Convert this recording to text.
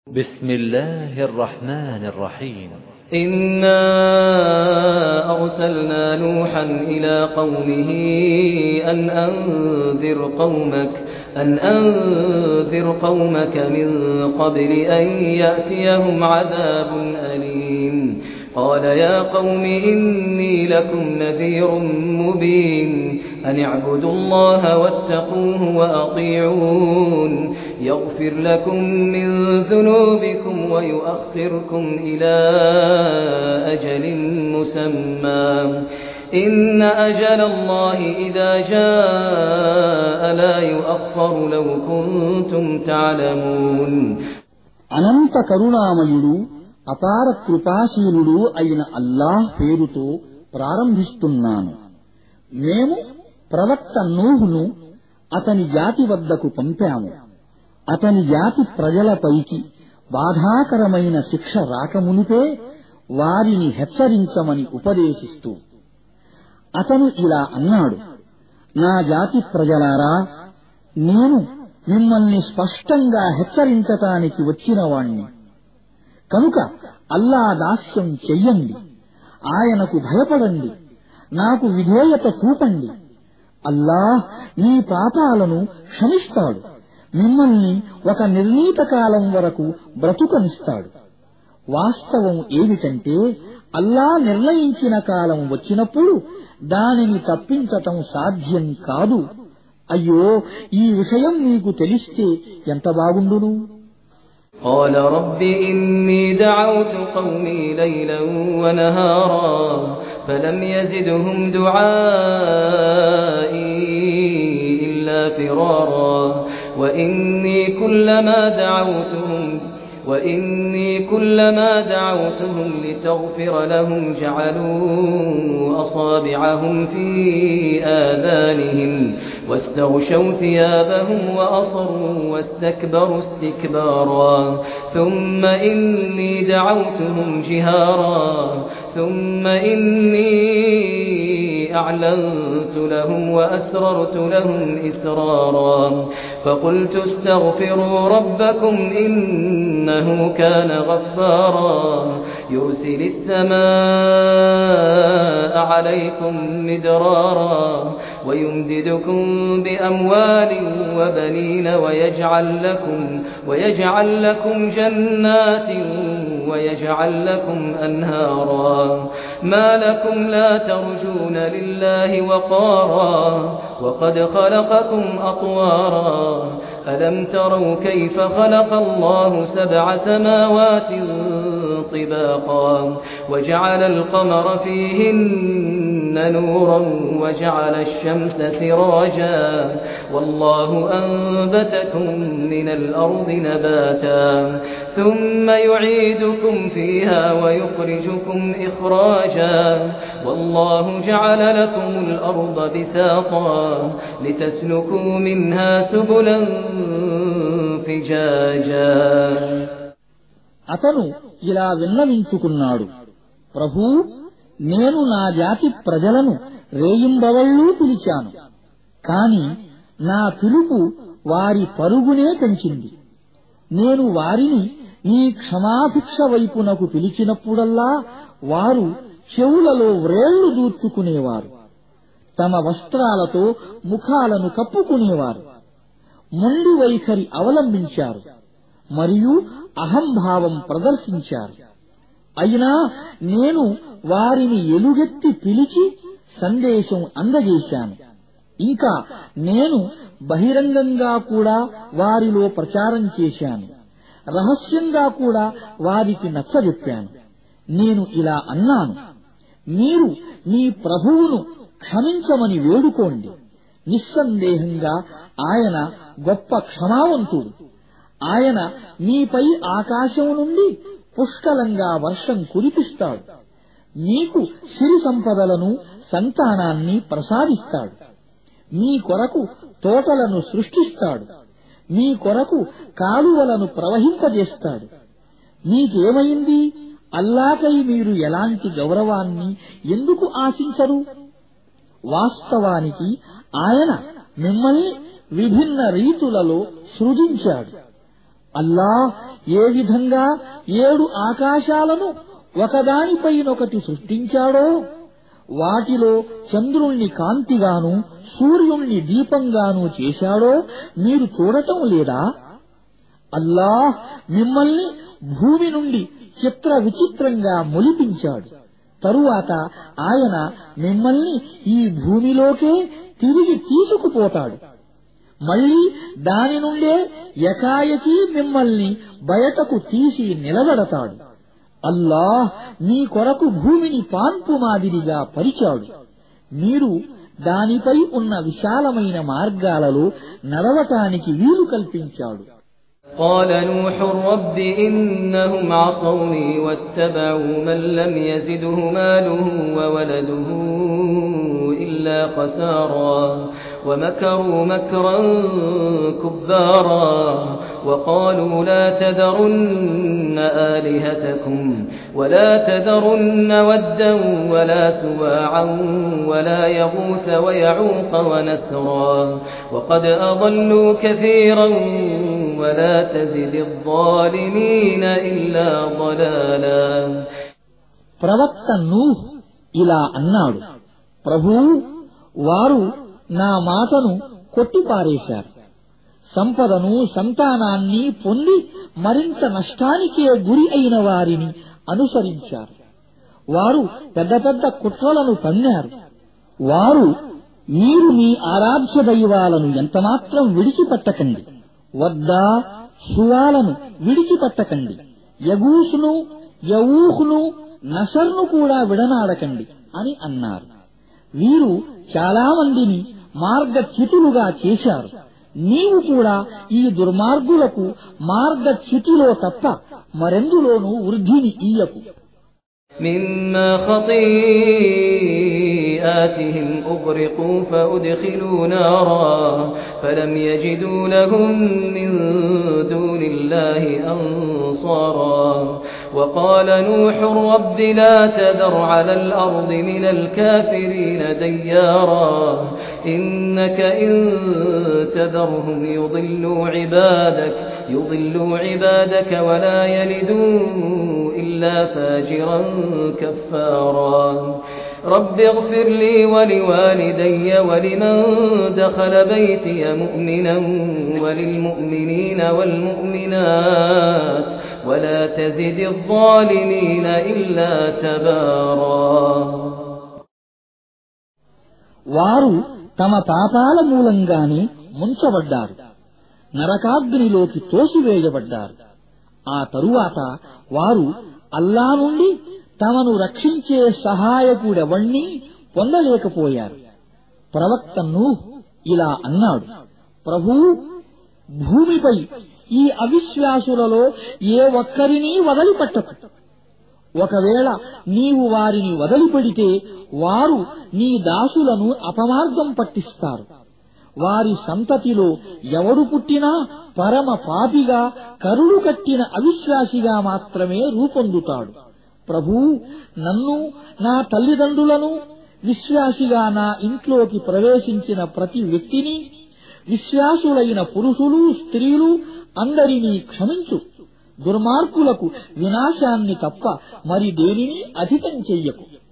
بسم الله الرحمن الرحيم. إنا أرسلنا نوحا إلى قومه أن أنذر قومك من قبل أن يأتيهم عذاب أليم. قال يا قوم إني لكم نذير مبين أن اعبدوا الله واتقوه وأطيعون يغفر لكم من ذنوبكم ويؤخركم إلى أجل مسمى إن أجل الله إذا جاء لا يؤخر لو كنتم تعلمون. అనంత కరుణామయుడు అపార కృపాశీలుడు అయిన అల్లాహ్ పేరుతో ప్రారంభిస్తున్నాను. మేము ప్రవక్త నూహును అతని జాతి వద్దకు పంపాము. అతని జాతి ప్రజలపైకి బాధాకరమైన శిక్ష రాకమునుపే వారిని హెచ్చరించమని ఉపదేశిస్తూ అతను ఇలా అన్నాడు: నా జాతి ప్రజలారా, నేను మిమ్మల్ని స్పష్టంగా హెచ్చరించటానికి వచ్చినవాణ్ణి. కనుక అల్లా దాస్యం చెయ్యండి, ఆయనకు భయపడండి, నాకు విధేయత చూపండి. అల్లాహ్ మీ పాపాలను క్షమిస్తాడు, మిమ్మల్ని ఒక నిర్ణీత కాలం వరకు బ్రతుకనిస్తాడు. వాస్తవం ఏమిటంటే, అల్లా నిర్ణయించిన కాలం వచ్చినప్పుడు దానిని తప్పించటం సాధ్యం కాదు. అయ్యో, ఈ విషయం మీకు తెలిస్తే ఎంత బాగుండును. قال رب إني دعوت قومي ليلا ونهارا فلم يزدهم دعائي إلا فرارا وإني كلما دعوتهم لتغفر لهم جعلوا أصابعهم في آذانهم واستغشوا ثيابهم وأصروا واستكبروا استكبارا ثم إني دعوتهم جهارا ثم إني أعلنت لهم وأسررت لهم إسرارا فقلت استغفروا ربكم إنه كان غفارا يرسل السماء عليكم مدرارا ويمددكم بأموال وبنين ويجعل لكم جنات ويجعل لكم أنهارا ما لكم لا ترجون لله وقارا وقد خلقكم أطوارا ألم تروا كيف خلق الله 7 سماوات طباقا وجعل القمر فيهن نورا وجعل الشمس سراجا والله أنبتكم من الأرض نباتا ثم يعيدكم فيها ويخرجكم إخراجا والله جعل لكم الأرض بساطا لتسلكوا منها سبلا فجاجا. అతను ఇలా విన్నవించుకున్నాడు: ప్రభూ, నేను నా జాతి ప్రజలను రేయింబవళ్ళూ పిలిచాను, కాని నా పిలుపు వారి పరుగునే పెంచింది. నేను వారిని నీ క్షమాభిక్ష వైపునకు పిలిచినప్పుడల్లా వారు చెవులలో వ్రేళ్లు దూర్చుకునేవారు, తమ వస్త్రాలతో ముఖాలను కప్పుకునేవారు, మొండి వైఖరి అవలంబించారు మరియు అహంభావం ప్రదర్శించారు. అయినా నేను వారిని ఎలుగెత్తి పిలిచి సందేశం అందజేశాను. ఇంకా నేను బహిరంగంగా కూడా వారిలో ప్రచారం చేశాను, రహస్యంగా కూడా వారికి నచ్చజెప్పాను. నేను ఇలా అన్నాను: మీరు మీ ప్రభువును క్షమించమని వేడుకోండి. నిస్సందేహంగా ఆయన గొప్ప క్షమావంతుడు. ఆయన మీపై ఆకాశం నుండి పుష్కలంగా వర్షం కురిపిస్తాడు, మీకు సిరి సంపదలను సంతానాన్ని ప్రసాదిస్తాడు, మీ కొరకు తోటలను సృష్టిస్తాడు, మీ కొరకు కాలువలను ప్రవహింపజేస్తాడు. మీకేమైంది? అల్లాకై మీరు ఎలాంటి గౌరవాన్ని ఎందుకు ఆశించరు? వాస్తవానికి ఆయన మిమ్మల్ని విభిన్న రీతులలో సృజించాడు. అల్లాహ్ ఏ విధంగా 7 ఆకాశాలను ఒకదానిపైనొకటి సృష్టించాడో, వాటిలో చంద్రుణ్ణి కాంతిగాను సూర్యుణ్ణి దీపంగాను చేశాడో మీరు చూడటం లేదా? అల్లాహ్ మిమ్మల్ని భూమి నుండి చిత్ర విచిత్రంగా మొలిపించాడు. తరువాత ఆయన మిమ్మల్ని ఈ భూమిలోకే తిరిగి తీసుకుపోతాడు. మళ్లీ దాని నుండే ఎకాయకి మిమ్మల్ని బయటకు తీసి నిలబెడతాడు. అల్లాహ్ మీ కొరకు భూమిని పాన్పు మాదిరిగా పరిచాడు. మీరు దానిపై ఉన్న విశాలమైన మార్గాలలో నడవటానికి వీలు కల్పించాడు. قال نوح رب إنهم عصوني واتبعوا من لم يزده ماله وولده إلا خسارا ومكروا مكرا كبارا وقالوا لا تذرن آلهتكم ولا تذرن ودا ولا سواعا ولا يغوث ويعوق ونسرا وقد أضلوا كثيرا ولا تزد الظالمين إلا ضلالا. ప్రవక్త నూహ్ ఇలా అన్నాడు, ప్రభూ, వారు నా మాటను కొట్టిపారేశారు. సంపదను సంతానాన్ని పొంది మరింత నష్టానికే గురి అయిన వారిని అనుసరించారు. వారు పెద్ద పెద్ద కుట్రలను పన్నారు. వారు మీరు మీ ఆరాధ్య దైవాలను ఎంతమాత్రం విడిచిపెట్టకండి, వద్దా సువాలను విడిచిపెట్టకండి, యగూసును యవూహును నసర్ను కూడా విడనాడకండి అని అన్నారు. వీరు చాలా మందిని మార్గచ్యుతులుగా చేశారు. నీవు కూడా ఈ దుర్మార్గులకు మార్గచ్యుతిలో తప్ప మరెందులోనూ వృద్ధిని ఇయ్యకు. مما خطيئاتهم أغرقوا فأدخلوا نارا فلم يجدوا لهم من دون الله أنصارا. وقال نوح رب لا تذر على الأرض من الكافرين ديارا إنك إن تذرهم يضلوا عبادك ولا يلدوا إلا فاجرا كفارا. رب اغفر لي ولوالدي ولمن دخل بيتي مؤمنا وللمؤمنين والمؤمنات ولا تزد الظالمين إلا تبارا. వారు తమ పాపాల మూలంగానే ముంచబడ్డారు, నరకాగ్నిలోకి తోసివేయబడ్డారు. ఆ తరువాత వారు అల్లా నుండి తమను రక్షించే సహాయకుడెవణ్ణీ పొందలేకపోయారు. ప్రవక్త నూహ్ ఇలా అన్నాడు, ప్రభూ, భూమిపై ఈ అవిశ్వాసులలో ఏ ఒక్కరినీ వదిలిపెట్టకు. ఒకవేళ నీవు వారిని వదిలిపెడితే వారు నీ దాసులను అపమార్గం పట్టిస్తారు. వారి సంతతిలో ఎవడు పుట్టినా పరమ పాపిగా, కరుడు కట్టిన అవిశ్వాసిగా మాత్రమే రూపొందుతాడు. ప్రభూ, నన్ను, నా తల్లిదండ్రులను, విశ్వాసిగా నా ఇంట్లోకి ప్రవేశించిన ప్రతి వ్యక్తిని, విశ్వాసులైన పురుషులు స్త్రీలు అందరినీ క్షమించు. దుర్మార్గులకు వినాశాన్ని తప్ప మరి దేనిని అధికం చెయ్యకు.